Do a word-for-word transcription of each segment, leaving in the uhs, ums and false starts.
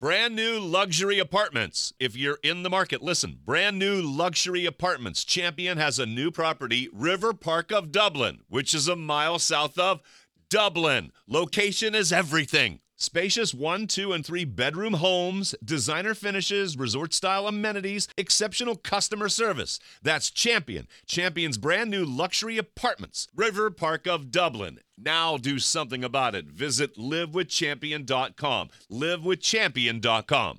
Brand new luxury apartments. If you're in the market, listen. Brand new luxury apartments. Champion has a new property, River Park of Dublin, which is a mile south of Dublin. Location is everything. Spacious one, two, and three bedroom homes, designer finishes, resort-style amenities, exceptional customer service. That's Champion. Champion's brand new luxury apartments. River Park of Dublin. Now do something about it. Visit live with champion dot com. live with champion dot com.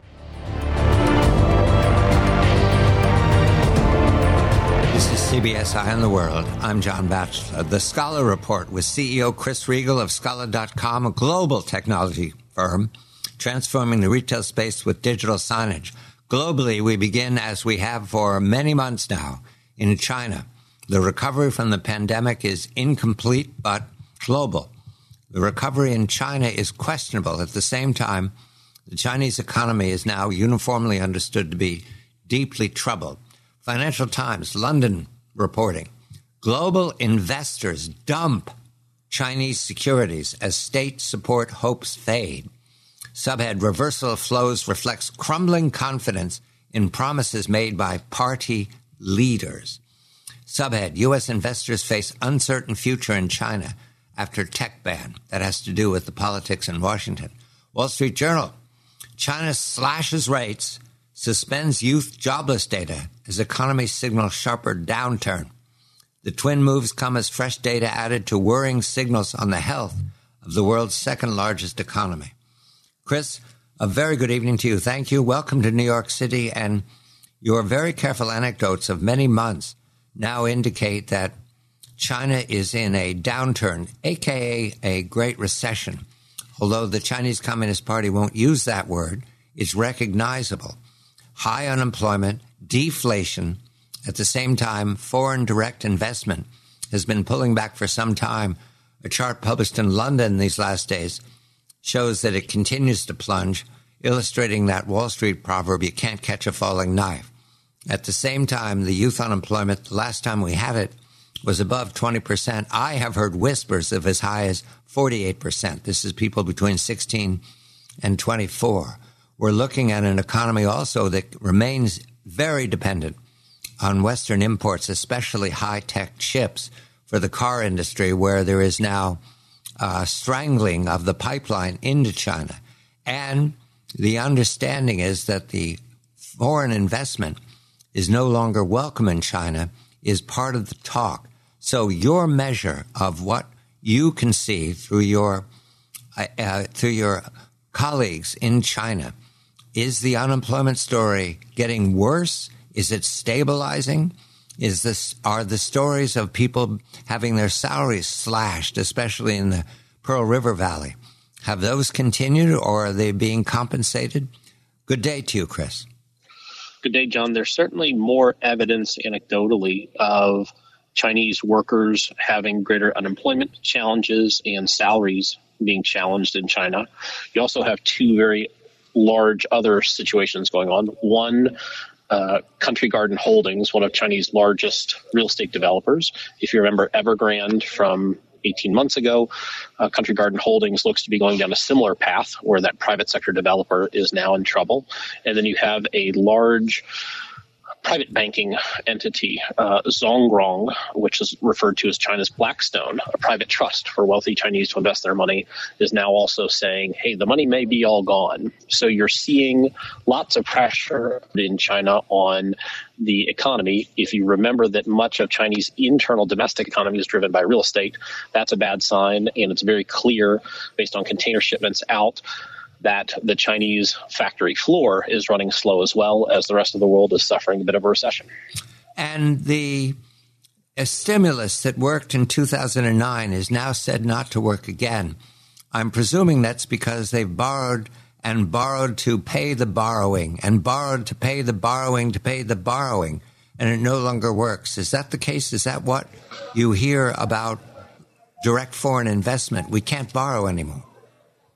This is C B S Eye on the World. I'm John Batchelor. The Scholar Report with C E O Chris Riegel of Scholar dot com, a global technology firm transforming the retail space with digital signage. Globally, we begin, as we have for many months now, in China. The recovery from the pandemic is incomplete but global. The recovery in China is questionable. At the same time, the Chinese economy is now uniformly understood to be deeply troubled. Financial Times, London reporting, global investors dump Chinese securities as state support hopes fade. Subhead, reversal of flows reflects crumbling confidence in promises made by party leaders. Subhead, U S investors face uncertain future in China after tech ban. That has to do with the politics in Washington. Wall Street Journal, China slashes rates, suspends youth jobless data as economy signals sharper downturn. The twin moves come as fresh data added to worrying signals on the health of the world's second largest economy. Chris, a very good evening to you. Thank you. Welcome to New York City. And your very careful anecdotes of many months now indicate that China is in a downturn, a k a a great recession. Although the Chinese Communist Party won't use that word, it's recognizable. High unemployment, deflation. At the same time, foreign direct investment has been pulling back for some time. A chart published in London these last days shows that it continues to plunge, illustrating that Wall Street proverb, you can't catch a falling knife. At the same time, the youth unemployment, the last time we had it, was above twenty percent. I have heard whispers of as high as forty-eight percent. This is people between sixteen and twenty-four. We're looking at an economy also that remains very dependent on Western imports, especially high-tech chips for the car industry, where there is now uh, strangling of the pipeline into China. And the understanding is that the foreign investment is no longer welcome in China, is part of the talk. So your measure of what you can see through your uh, uh, through your colleagues in China, is the unemployment story getting worse? Is it stabilizing? Is this are the stories of people having their salaries slashed, especially in the Pearl River Valley? Have those continued, or are they being compensated? Good day to you, Chris. Good day, John. There's certainly more evidence anecdotally of Chinese workers having greater unemployment challenges and salaries being challenged in China. You also have two very large other situations going on. One, uh, Country Garden Holdings, one of Chinese largest real estate developers. If you remember Evergrande from eighteen months ago, uh, Country Garden Holdings looks to be going down a similar path where that private sector developer is now in trouble. And then you have a large private banking entity, uh, Zongrong, which is referred to as China's Blackstone, a private trust for wealthy Chinese to invest their money, is now also saying, hey, the money may be all gone. So you're seeing lots of pressure in China on the economy. If you remember that much of Chinese internal domestic economy is driven by real estate, that's a bad sign. And it's very clear based on container shipments out that the Chinese factory floor is running slow as well, as the rest of the world is suffering a bit of a recession. And the stimulus that worked in two thousand nine is now said not to work again. I'm presuming that's because they've borrowed and borrowed to pay the borrowing and borrowed to pay the borrowing to pay the borrowing, and it no longer works. Is that the case? Is that what you hear about direct foreign investment? We can't borrow anymore.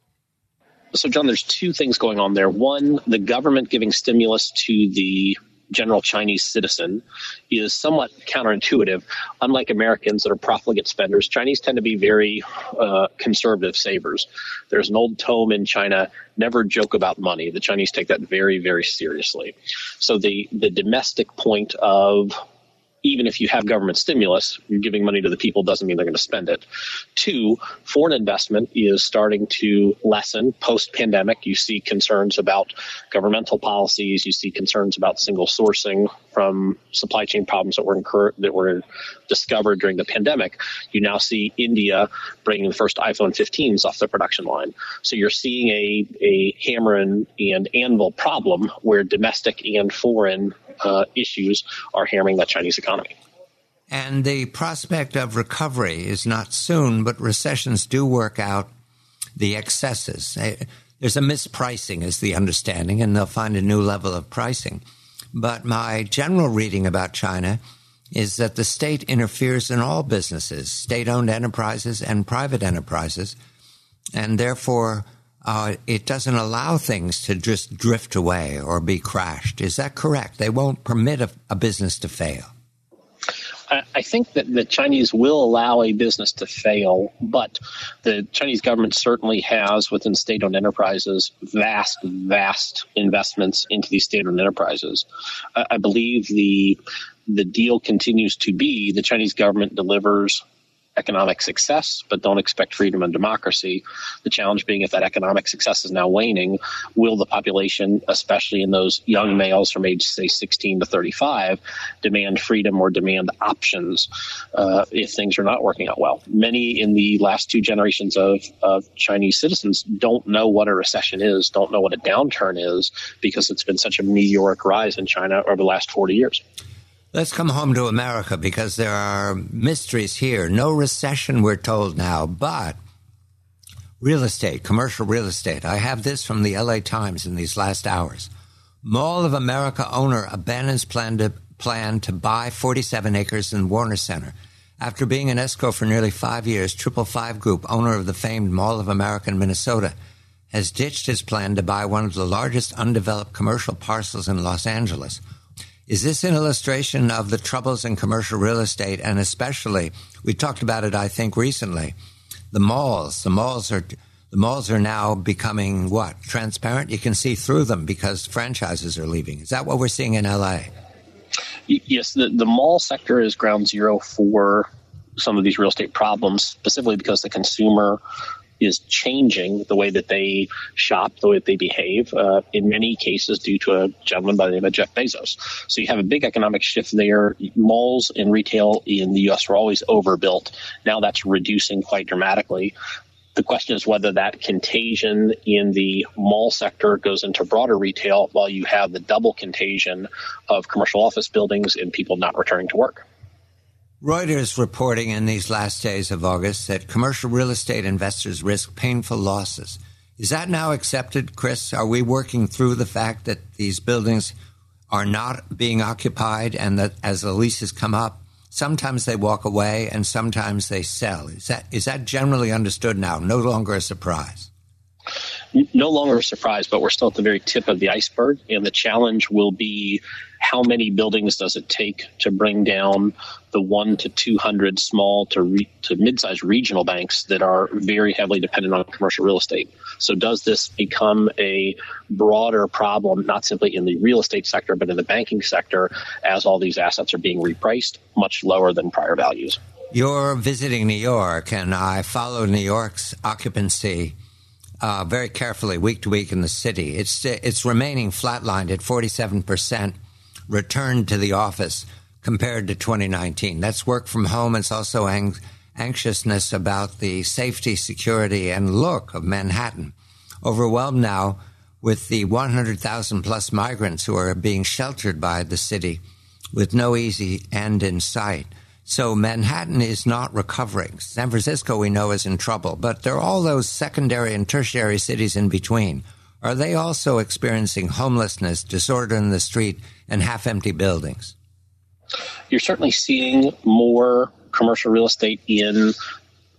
So, John, there's two things going on there. One, the government giving stimulus to the general Chinese citizen is somewhat counterintuitive. Unlike Americans that are profligate spenders, Chinese tend to be very uh, conservative savers. There's an old tome in China, never joke about money. The Chinese take that very, very seriously. So the, the domestic point of even if you have government stimulus, you're giving money to the people doesn't mean they're going to spend it. Two, foreign investment is starting to lessen post-pandemic. You see concerns about governmental policies. You see concerns about single sourcing from supply chain problems that were incur- that were discovered during the pandemic. You now see India bringing the first iPhone fifteens off the production line. So you're seeing a, a hammer and, and anvil problem where domestic and foreign Uh, issues are hammering that Chinese economy. And the prospect of recovery is not soon, but recessions do work out the excesses. There's a mispricing is the understanding, and they'll find a new level of pricing. But my general reading about China is that the state interferes in all businesses, state-owned enterprises and private enterprises, and therefore Uh, it doesn't allow things to just drift away or be crashed. Is that correct? They won't permit a, a business to fail. I, I think that the Chinese will allow a business to fail, but the Chinese government certainly has within state-owned enterprises vast, vast investments into these state-owned enterprises. I, I believe the the deal continues to be the Chinese government delivers economic success, but don't expect freedom and democracy. The challenge being if that economic success is now waning, will the population, especially in those young males from age, say, sixteen to thirty-five, demand freedom or demand options uh, if things are not working out well? Many in the last two generations of, of Chinese citizens don't know what a recession is, don't know what a downturn is, because it's been such a meteoric rise in China over the last forty years. Let's come home to America because there are mysteries here. No recession, we're told now, but real estate, commercial real estate. I have this from the L A Times in these last hours. Mall of America owner abandons plan to, plan to buy forty-seven acres in Warner Center. After being in escrow for nearly five years, Triple Five Group, owner of the famed Mall of America in Minnesota, has ditched his plan to buy one of the largest undeveloped commercial parcels in Los Angeles. Is this an illustration of the troubles in commercial real estate, and especially, we talked about it, I think, recently, the malls. The malls are the malls are now becoming, what, transparent? You can see through them because franchises are leaving. Is that what we're seeing in L A? Yes, the, the mall sector is ground zero for some of these real estate problems, specifically because the consumer is changing the way that they shop, the way that they behave, uh, in many cases due to a gentleman by the name of Jeff Bezos. So you have a big economic shift there. Malls and retail in the U S were always overbuilt. Now that's reducing quite dramatically. The question is whether that contagion in the mall sector goes into broader retail while you have the double contagion of commercial office buildings and people not returning to work. Reuters reporting in these last days of August that commercial real estate investors risk painful losses. Is that now accepted, Chris? Are we working through the fact that these buildings are not being occupied and that as the leases come up, sometimes they walk away and sometimes they sell? Is that is that generally understood now? No longer a surprise? No longer a surprise, but we're still at the very tip of the iceberg. And the challenge will be how many buildings does it take to bring down the one to two hundred small to re- to mid-sized regional banks that are very heavily dependent on commercial real estate. So does this become a broader problem, not simply in the real estate sector, but in the banking sector as all these assets are being repriced much lower than prior values? You're visiting New York, and I follow New York's occupancy Uh, very carefully, week to week in the city. It's it's remaining flatlined at forty-seven percent return to the office compared to twenty nineteen. That's work from home. It's also ang- anxiousness about the safety, security, and look of Manhattan. Overwhelmed now with the one hundred thousand plus migrants who are being sheltered by the city with no easy end in sight. So Manhattan is not recovering. San Francisco, we know, is in trouble. But there are all those secondary and tertiary cities in between. Are they also experiencing homelessness, disorder in the street, and half-empty buildings? You're certainly seeing more commercial real estate in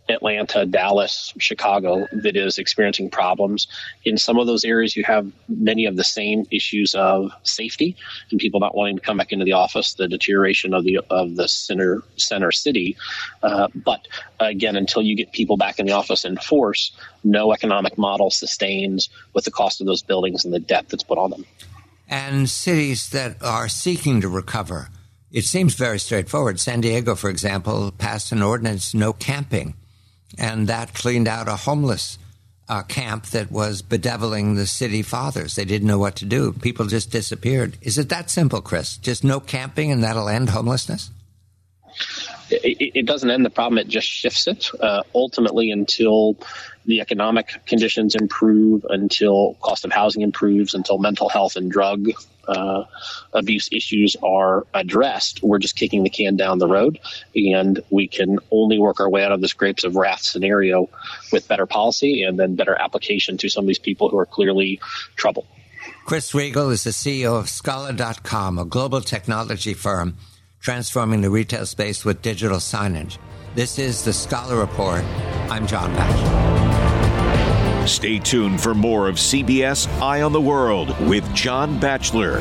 Atlanta, Dallas, Chicago that is experiencing problems. In some of those areas, you have many of the same issues of safety and people not wanting to come back into the office, the deterioration of the of the center center city. Uh, but again, until you get people back in the office in force, no economic model sustains with the cost of those buildings and the debt that's put on them. And cities that are seeking to recover, it seems very straightforward. San Diego, for example, passed an ordinance, no camping. And that cleaned out a homeless uh, camp that was bedeviling the city fathers. They didn't know what to do. People just disappeared. Is it that simple, Chris? Just no camping and that'll end homelessness? It, it doesn't end the problem. It just shifts it. Uh, ultimately, until the economic conditions improve, until cost of housing improves, until mental health and drug uh, abuse issues are addressed, we're just kicking the can down the road. And we can only work our way out of this grapes of wrath scenario with better policy and then better application to some of these people who are clearly trouble. Chris Riegel is the C E O of Scala dot com, a global technology firm transforming the retail space with digital signage. This is the Scala Report. I'm John Batchelor. Stay tuned for more of C B S Eye on the World with John Batchelor.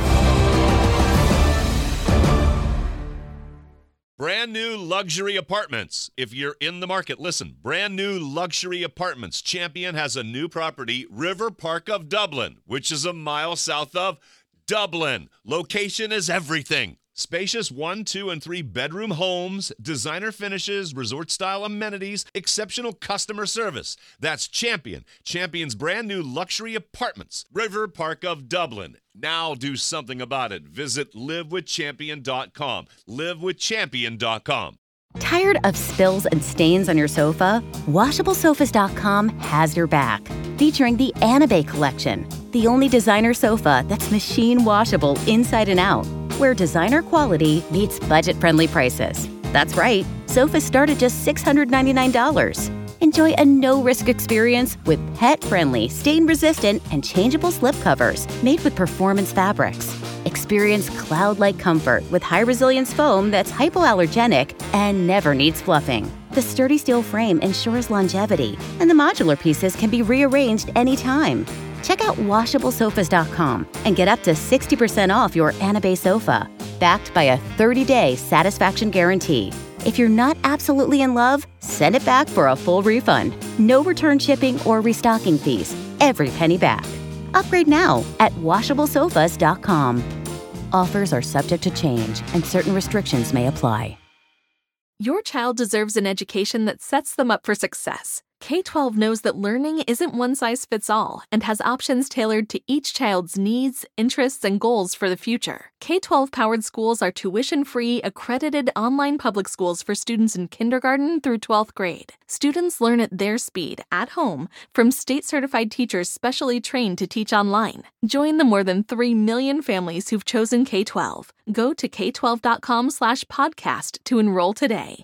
Brand new luxury apartments. If you're in the market, listen. Brand new luxury apartments. Champion has a new property, River Park of Dublin, which is a mile south of Dublin. Location is everything. Spacious one, two, and three bedroom homes, designer finishes, resort-style amenities, exceptional customer service. That's Champion. Champion's brand new luxury apartments, River Park of Dublin. Now do something about it. Visit live with champion dot com. live with champion dot com. Tired of spills and stains on your sofa? washable sofas dot com has your back. Featuring the Anabay collection, the only designer sofa that's machine washable inside and out, where designer quality meets budget-friendly prices. That's right, sofas start at just six hundred ninety-nine dollars. Enjoy a no-risk experience with pet-friendly, stain-resistant, and changeable slipcovers made with performance fabrics. Experience cloud-like comfort with high-resilience foam that's hypoallergenic and never needs fluffing. The sturdy steel frame ensures longevity, and the modular pieces can be rearranged anytime. Check out washable sofas dot com and get up to sixty percent off your Anabay sofa, backed by a thirty-day satisfaction guarantee. If you're not absolutely in love, send it back for a full refund. No return shipping or restocking fees. Every penny back. Upgrade now at washable sofas dot com. Offers are subject to change and certain restrictions may apply. Your child deserves an education that sets them up for success. K twelve knows that learning isn't one size fits all and has options tailored to each child's needs, interests, and goals for the future. K twelve powered schools are tuition-free, accredited online public schools for students in kindergarten through twelfth grade. Students learn at their speed, at home, from state-certified teachers specially trained to teach online. Join the more than three million families who've chosen K twelve. Go to k twelve dot com slash podcast to enroll today.